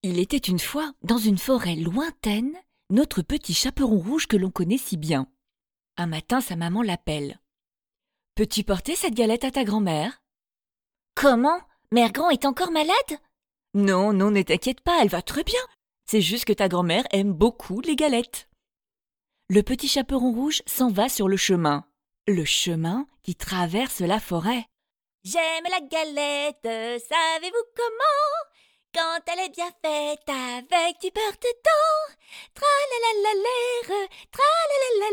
Il était une fois, dans une forêt lointaine, notre petit chaperon rouge que l'on connaît si bien. Un matin, sa maman l'appelle. « Peux-tu porter cette galette à ta grand-mère ?»« Comment ? Mère Grand est encore malade ? » ?»« Non, ne t'inquiète pas, elle va très bien. C'est juste que ta grand-mère aime beaucoup les galettes. » Le petit chaperon rouge s'en va sur le chemin qui traverse la forêt. « J'aime la galette, savez-vous comment ? Quand elle est bien faite avec du beurre dedans, tralalalère, tralalalère. »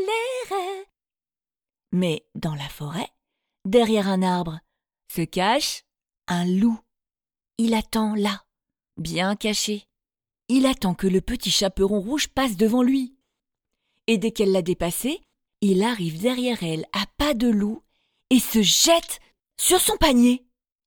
Mais dans la forêt, derrière un arbre, se cache un loup. Il attend là, bien caché. Il attend que le petit chaperon rouge passe devant lui. Et dès qu'elle l'a dépassé, il arrive derrière elle à pas de loup et se jette sur son panier.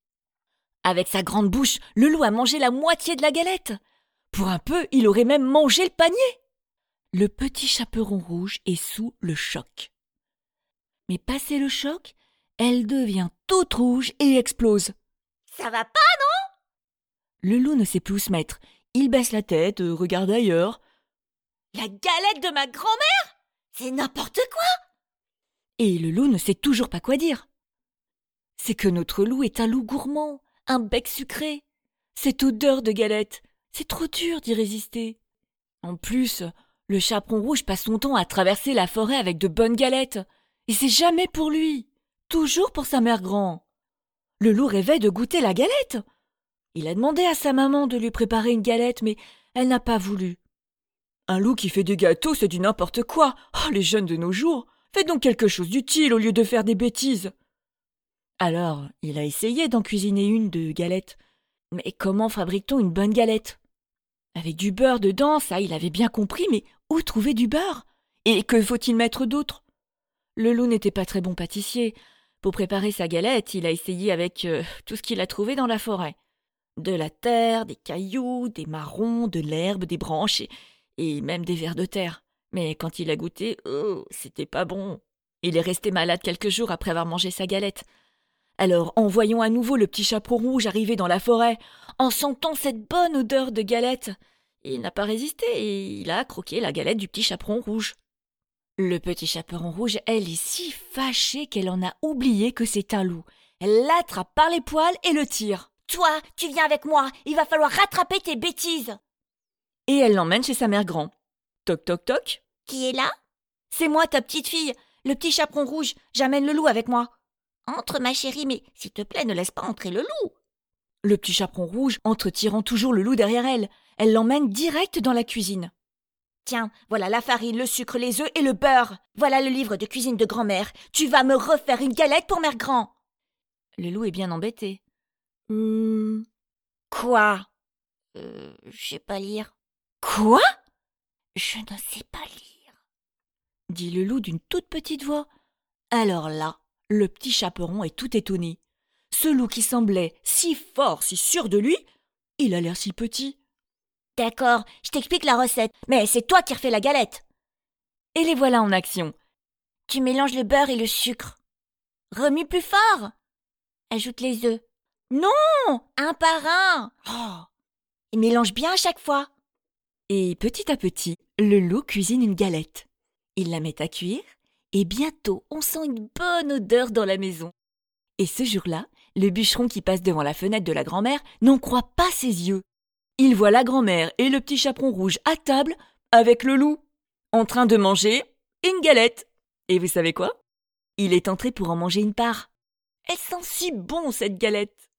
Avec sa grande bouche, le loup a mangé la moitié de la galette. Pour un peu, il aurait même mangé le panier. Le petit chaperon rouge est sous le choc. Mais passé le choc, elle devient toute rouge et explose. Ça va pas, non ? Le loup ne sait plus où se mettre. Il baisse la tête, regarde ailleurs. La galette de ma grand-mère ? C'est n'importe quoi ! Et le loup ne sait toujours pas quoi dire. C'est que notre loup est un loup gourmand, un bec sucré. Cette odeur de galette, c'est trop dur d'y résister. En plus, le chaperon rouge passe son temps à traverser la forêt avec de bonnes galettes. Et c'est jamais pour lui, toujours pour sa mère grand. Le loup rêvait de goûter la galette. Il a demandé à sa maman de lui préparer une galette, mais elle n'a pas voulu. Un loup qui fait des gâteaux, c'est du n'importe quoi. Oh, les jeunes de nos jours, faites donc quelque chose d'utile au lieu de faire des bêtises. Alors, il a essayé d'en cuisiner une de galette. Mais comment fabrique-t-on une bonne galette ? Avec du beurre dedans, ça, il avait bien compris, mais où trouver du beurre ? Et que faut-il mettre d'autre ? Le loup n'était pas très bon pâtissier. Pour préparer sa galette, il a essayé avec tout ce qu'il a trouvé dans la forêt. De la terre, des cailloux, des marrons, de l'herbe, des branches et même des vers de terre. Mais quand il a goûté, c'était pas bon. Il est resté malade quelques jours après avoir mangé sa galette. Alors, en voyant à nouveau le petit chaperon rouge arriver dans la forêt, en sentant cette bonne odeur de galette, il n'a pas résisté et il a croqué la galette du petit chaperon rouge. Le petit chaperon rouge, elle est si fâchée qu'elle en a oublié que c'est un loup. Elle l'attrape par les poils et le tire. « Toi, tu viens avec moi, il va falloir rattraper tes bêtises !» Et elle l'emmène chez sa mère grand. Toc toc toc. Qui est là ? C'est moi, ta petite fille, le petit chaperon rouge, j'amène le loup avec moi. Entre, ma chérie, mais s'il te plaît, ne laisse pas entrer le loup. Le petit chaperon rouge entre tirant toujours le loup derrière elle. Elle l'emmène direct dans la cuisine. Tiens, voilà la farine, le sucre, les œufs et le beurre. Voilà le livre de cuisine de grand-mère. Tu vas me refaire une galette pour mère grand. Le loup est bien embêté. Quoi ? Je sais pas lire. Quoi ? Je ne sais pas lire, dit le loup d'une toute petite voix. Alors là, le petit chaperon est tout étonné. Ce loup qui semblait si fort, si sûr de lui, il a l'air si petit. D'accord, je t'explique la recette, mais c'est toi qui refais la galette. Et les voilà en action. Tu mélanges le beurre et le sucre. Remue plus fort. Ajoute les œufs. Non, un par un. Et mélange bien à chaque fois. Et petit à petit, le loup cuisine une galette. Il la met à cuire et bientôt on sent une bonne odeur dans la maison. Et ce jour-là, le bûcheron qui passe devant la fenêtre de la grand-mère n'en croit pas ses yeux. Il voit la grand-mère et le petit chaperon rouge à table avec le loup, en train de manger une galette. Et vous savez quoi ? Il est entré pour en manger une part. Elle sent si bon cette galette.